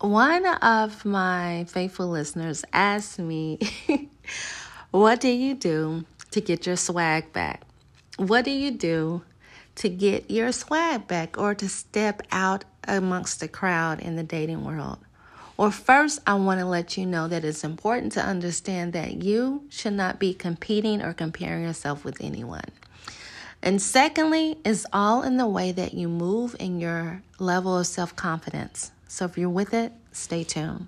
One of my faithful listeners asked me, what do you do to get your swag back? What do you do to get your swag back or to step out amongst the crowd in the dating world? Well, first, I want to let you know that it's important to understand that you should not be competing or comparing yourself with anyone. And secondly, it's all in the way that you move in your level of self-confidence. So if you're with it, stay tuned.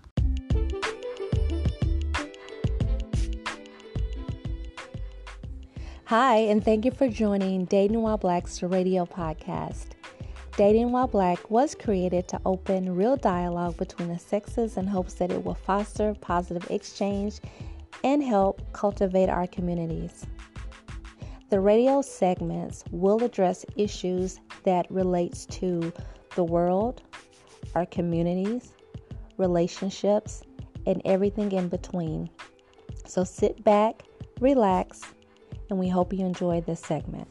Hi, and thank you for joining Dating While Black's radio podcast. Dating While Black was created to open real dialogue between the sexes in hopes that it will foster positive exchange and help cultivate our communities. The radio segments will address issues that relates to the world, our communities, relationships, and everything in between. So sit back, relax, and we hope you enjoy this segment.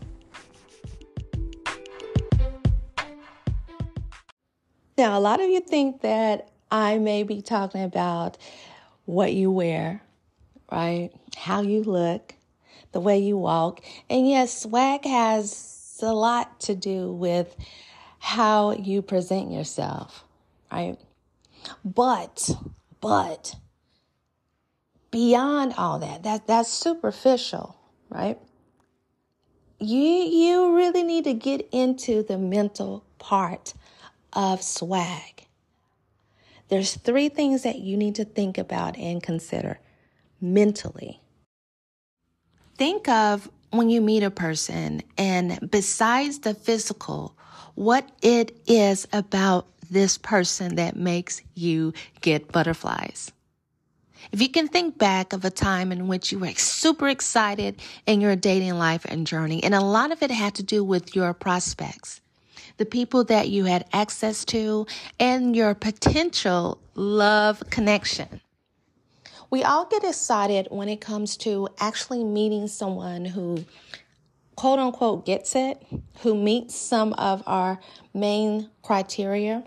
Now, a lot of you think that I may be talking about what you wear, right? How you look, the way you walk. And yes, swag has a lot to do with how you present yourself, right? But beyond all that's superficial, right? You really need to get into the mental part of swag. There's 3 things that you need to think about and consider mentally. Think of when you meet a person and besides the physical, what it is about this person that makes you get butterflies. If you can think back of a time in which you were super excited in your dating life and journey, and a lot of it had to do with your prospects, the people that you had access to, and your potential love connection. We all get excited when it comes to actually meeting someone who, quote unquote, gets it, who meets some of our main criteria.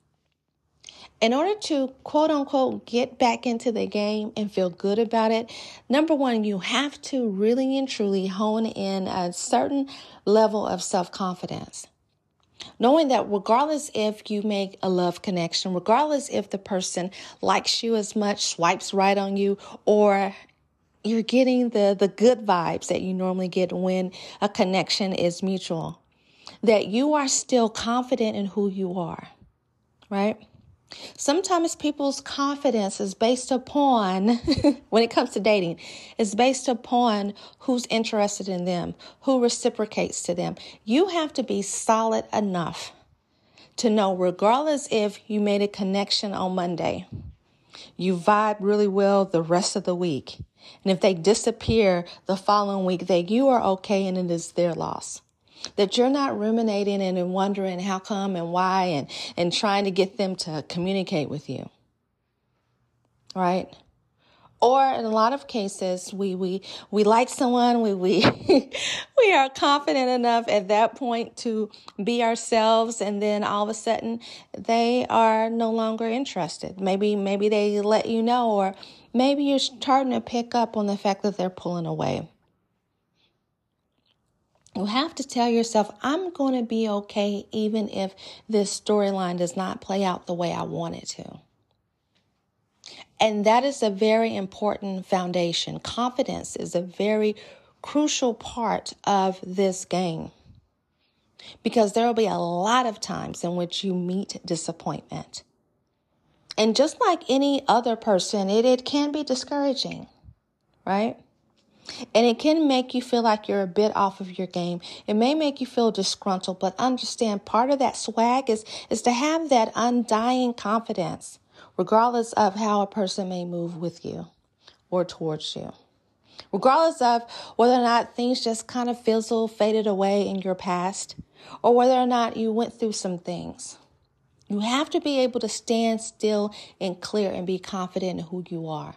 In order to, quote unquote, get back into the game and feel good about it, number one, you have to really and truly hone in a certain level of self-confidence. Knowing that regardless if you make a love connection, regardless if the person likes you as much, swipes right on you, or you're getting the good vibes that you normally get when a connection is mutual, that you are still confident in who you are, right? Sometimes people's confidence is based upon, when it comes to dating, is based upon who's interested in them, who reciprocates to them. You have to be solid enough to know, regardless if you made a connection on Monday, you vibe really well the rest of the week. And if they disappear the following week, that you are okay and it is their loss. That you're not ruminating and wondering how come and why and trying to get them to communicate with you, right? Or in a lot of cases, we like someone, we we are confident enough at that point to be ourselves, and then all of a sudden they are no longer interested. Maybe they let you know, or maybe you're starting to pick up on the fact that they're pulling away. You have to tell yourself, I'm going to be okay even if this storyline does not play out the way I want it to. And that is a very important foundation. Confidence is a very crucial part of this game, because there will be a lot of times in which you meet disappointment. And just like any other person, it can be discouraging, right? And it can make you feel like you're a bit off of your game. It may make you feel disgruntled, but understand part of that swag is to have that undying confidence, regardless of how a person may move with you or towards you. Regardless of whether or not things just kind of faded away in your past, or whether or not you went through some things. You have to be able to stand still and clear and be confident in who you are.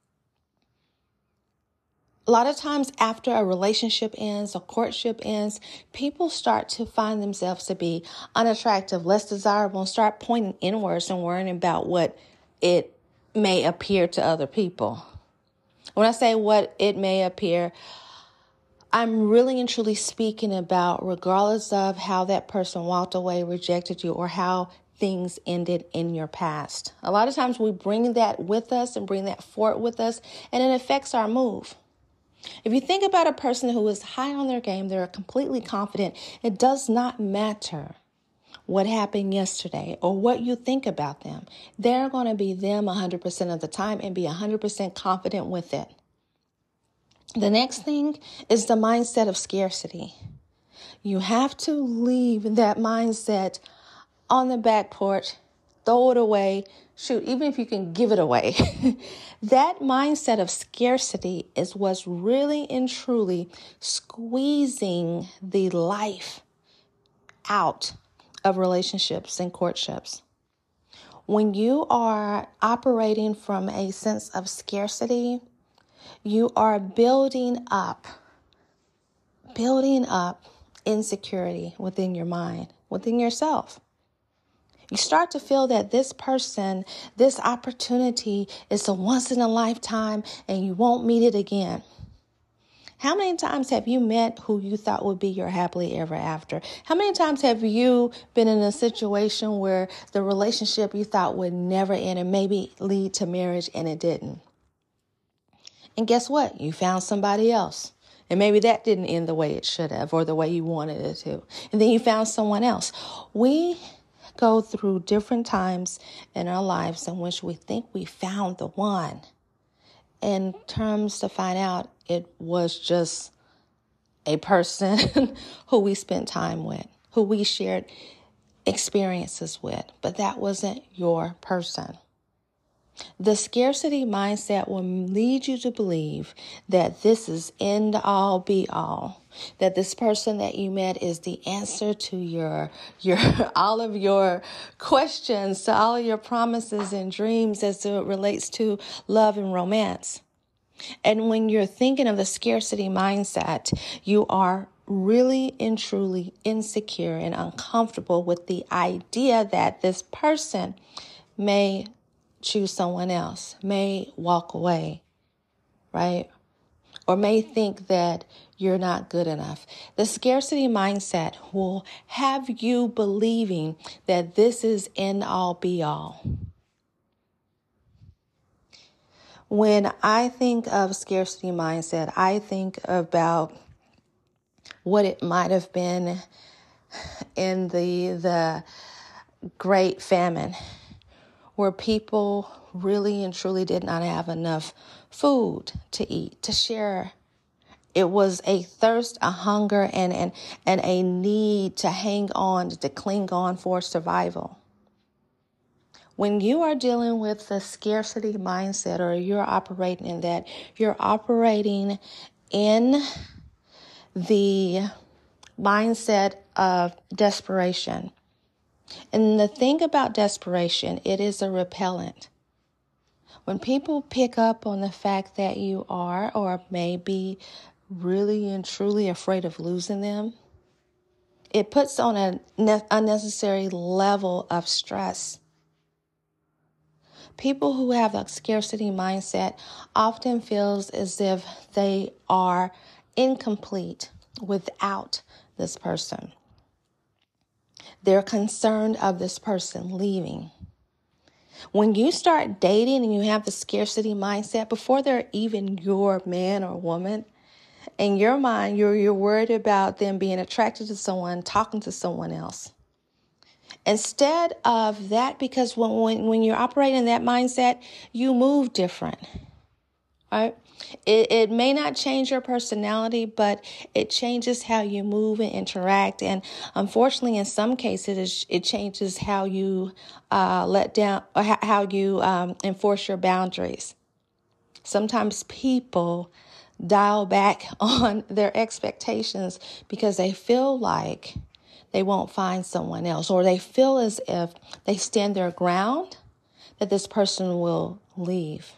A lot of times after a relationship ends, a courtship ends, people start to find themselves to be unattractive, less desirable, and start pointing inwards and worrying about what it may appear to other people. When I say what it may appear, I'm really and truly speaking about regardless of how that person walked away, rejected you, or how things ended in your past. A lot of times we bring that with us and bring that forward with us, and it affects our move. If you think about a person who is high on their game, they're completely confident. It does not matter what happened yesterday or what you think about them. They're going to be them 100% of the time and be 100% confident with it. The next thing is the mindset of scarcity. You have to leave that mindset on the back porch, throw it away. Shoot, even if you can give it away. That mindset of scarcity is what's really and truly squeezing the life out of relationships and courtships. When you are operating from a sense of scarcity, you are building up insecurity within your mind, within yourself. You start to feel that this person, this opportunity is a once in a lifetime and you won't meet it again. How many times have you met who you thought would be your happily ever after? How many times have you been in a situation where the relationship you thought would never end and maybe lead to marriage and it didn't? And guess what? You found somebody else. And maybe that didn't end the way it should have or the way you wanted it to. And then you found someone else. We go through different times in our lives in which we think we found the one. In terms to find out it was just a person who we spent time with, who we shared experiences with, but that wasn't your person. The scarcity mindset will lead you to believe that this is end all be all, that this person that you met is the answer to your all of your questions, to all of your promises and dreams as it relates to love and romance. And when you're thinking of the scarcity mindset, you are really and truly insecure and uncomfortable with the idea that this person may choose someone else, may walk away, right? Or may think that you're not good enough. The scarcity mindset will have you believing that this is end all be all. When I think of scarcity mindset, I think about what it might have been in the Great Famine, where people really and truly did not have enough food to eat, to share. It was a thirst, a hunger, and a need to hang on, to cling on for survival. When you are dealing with the scarcity mindset, or you're operating in that, you're operating in the mindset of desperation. And the thing about desperation, it is a repellent. When people pick up on the fact that you are or may be really and truly afraid of losing them, it puts on an unnecessary level of stress. People who have a scarcity mindset often feels as if they are incomplete without this person. They're concerned of this person leaving. When you start dating and you have the scarcity mindset, before they're even your man or woman, in your mind, you're worried about them being attracted to someone, talking to someone else. Instead of that, because when you're operating in that mindset, you move different, right? It may not change your personality, but it changes how you move and interact. And unfortunately, in some cases, it changes how you let down or how you enforce your boundaries. Sometimes people dial back on their expectations because they feel like they won't find someone else, or they feel as if they stand their ground, that this person will leave.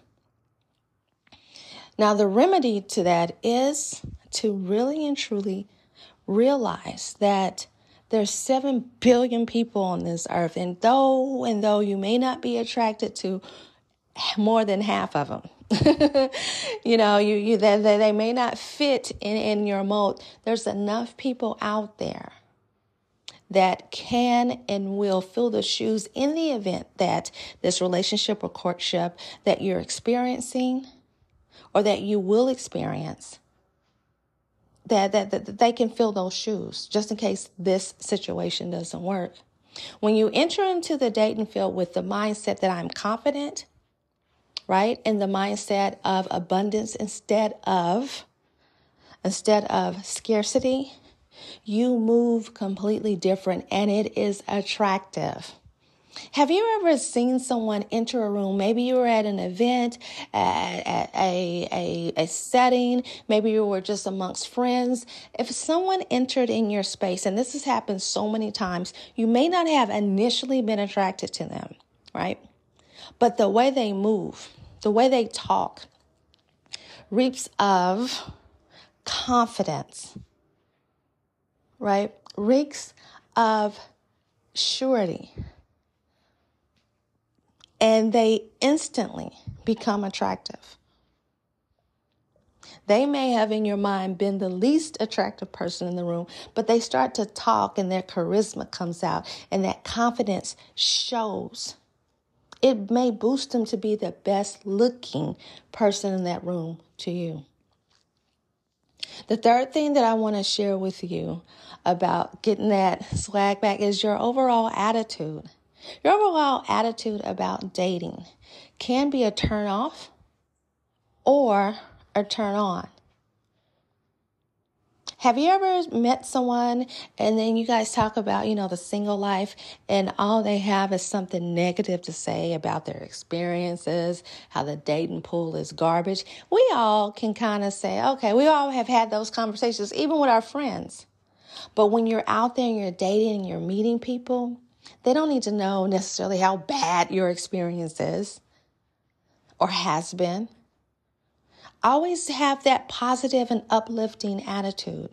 Now, the remedy to that is to really and truly realize that There's 7 billion people on this earth, and though you may not be attracted to more than half of them, they may not fit in your mold. There's enough people out there that can and will fill the shoes in the event that this relationship or courtship that you're experiencing or that you will experience, that they can fill those shoes just in case this situation doesn't work. When you enter into the dating field with the mindset that I'm confident, right, and the mindset of abundance instead of scarcity, you move completely different, and it is attractive. Have you ever seen someone enter a room? Maybe you were at an event, at a setting. Maybe you were just amongst friends. If someone entered in your space, and this has happened so many times, you may not have initially been attracted to them, right? But the way they move, the way they talk, reeks of confidence, right? Reeks of surety. And they instantly become attractive. They may have in your mind been the least attractive person in the room, but they start to talk and their charisma comes out and that confidence shows. It may boost them to be the best looking person in that room to you. The third thing that I want to share with you about getting that swag back is your overall attitude. Your overall attitude about dating can be a turn off or a turn on. Have you ever met someone and then you guys talk about, the single life, and all they have is something negative to say about their experiences, how the dating pool is garbage? We all can kind of say, okay, we all have had those conversations, even with our friends. But when you're out there and you're dating and you're meeting people, they don't need to know necessarily how bad your experience is or has been. Always have that positive and uplifting attitude.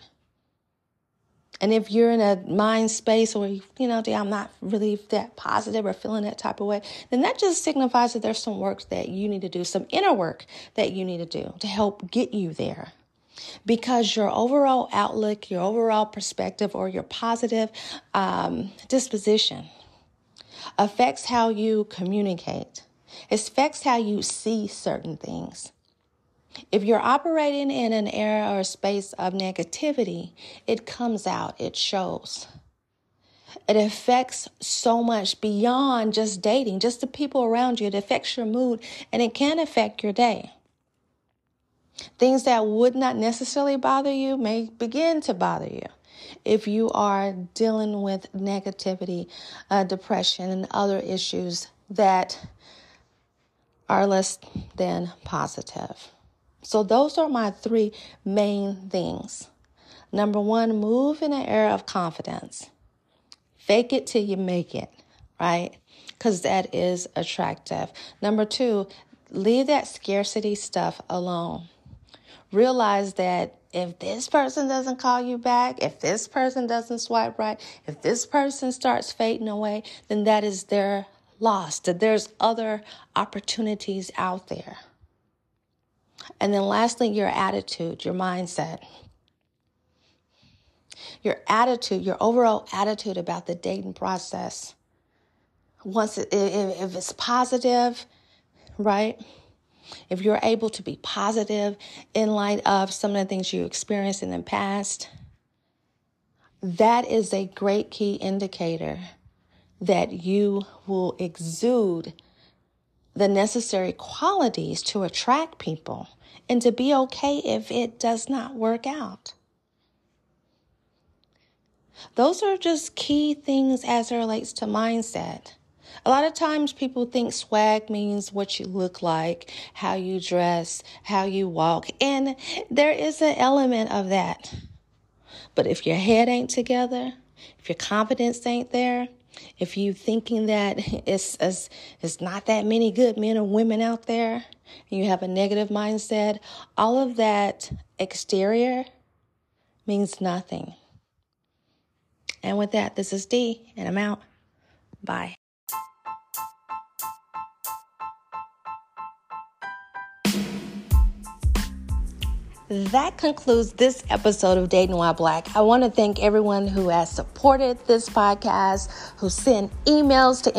And if you're in a mind space where, I'm not really that positive or feeling that type of way, then that just signifies that there's some work that you need to do, some inner work that you need to do to help get you there. Because your overall outlook, your overall perspective, or your positive disposition affects how you communicate. It affects how you see certain things. If you're operating in an area or space of negativity, it comes out, it shows. It affects so much beyond just dating, just the people around you. It affects your mood, and it can affect your day. Things that would not necessarily bother you may begin to bother you if you are dealing with negativity, depression, and other issues that are less than positive. So those are my 3 main things. Number 1, move in an era of confidence. Fake it till you make it, right? Because that is attractive. Number 2, leave that scarcity stuff alone. Realize that if this person doesn't call you back, if this person doesn't swipe right, if this person starts fading away, then that is their loss, that there's other opportunities out there. And then lastly, your attitude, your mindset. Your attitude, your overall attitude about the dating process. If it's positive, right? If you're able to be positive in light of some of the things you experienced in the past, that is a great key indicator that you will exude the necessary qualities to attract people and to be okay if it does not work out. Those are just key things as it relates to mindset. A lot of times people think swag means what you look like, how you dress, how you walk, and there is an element of that. But if your head ain't together, if your confidence ain't there, if you thinking that it's not that many good men or women out there, and you have a negative mindset, all of that exterior means nothing. And with that, this is Dee, and I'm out. Bye. That concludes this episode of Dating While Black. I want to thank everyone who has supported this podcast, who sent emails to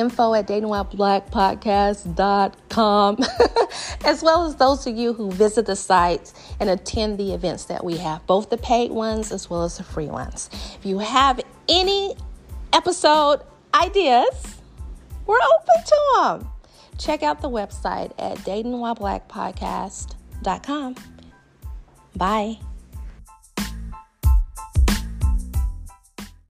info@datingwhileblackpodcast.com, as well as those of you who visit the site and attend the events that we have, both the paid ones as well as the free ones. If you have any episode ideas, we're open to them. Check out the website at datingwhileblackpodcast.com. Bye.